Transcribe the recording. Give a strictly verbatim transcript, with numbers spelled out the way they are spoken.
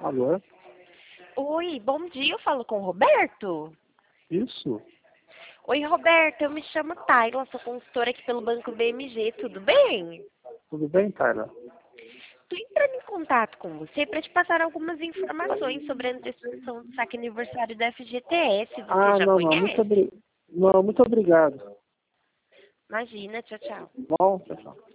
Alô? Oi, bom dia, eu falo com o Roberto? Isso? Oi, Roberto, eu me chamo Tayla, sou consultora aqui pelo Banco B M G, tudo bem? Tudo bem, Tyler? Estou entrando em contato com você para te passar algumas informações sobre a antecipação do saque aniversário da F G T S, você Ah, já não, não, muito, conhece? obri... não, muito obrigado. Imagina, tchau, tchau. Bom, pessoal.